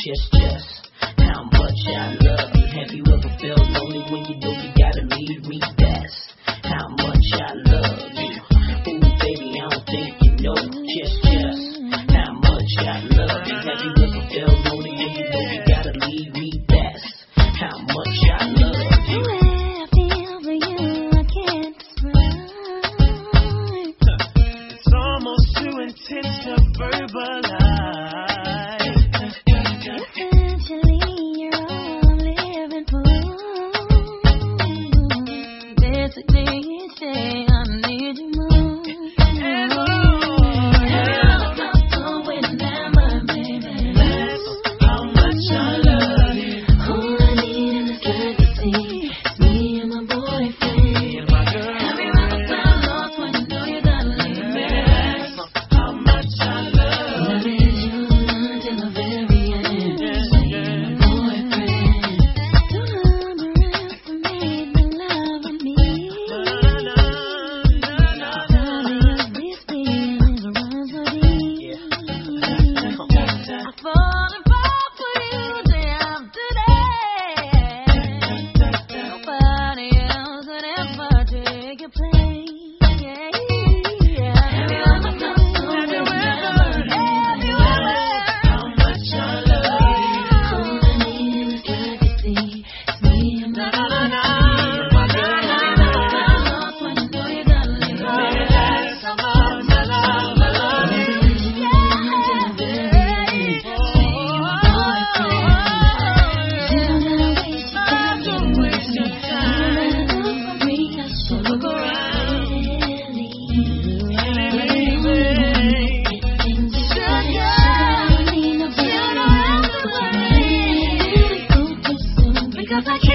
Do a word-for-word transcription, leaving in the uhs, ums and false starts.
just, just how much I love you. Have you ever felt lonely when you know you gotta leave me? That's how much I love you. Ooh, baby, I don't think you know just, just how much I love you. Have you ever felt lonely when you know you gotta leave me? That's how much I love you. The way I feel for you, I can't describe. It's almost too intense to verbalize. Essentially, you're all I'm living for. Basically, you say I need you more. And oh, Girl, I'm going down, my baby. that's how much I love you. All I need in this life to see is me and my boyfriend. And my girl, Have you ever felt lost when you know you gotta leave me? that's how much I love Love you. is you until the very end. Me and my boyfriend. Don't underestimate the love of me. Darling, these feelings run so deep. I fall and fall for you day after day. Nobody else could ever take your place. Yeah, yeah. Have you ever felt so Have you good? ever? Have you ever? How much I love you. All I need in this life to see is me and my boyfriend. My girl, Have you ever felt lost when you know you gotta leave me? that's how much I love you. Because I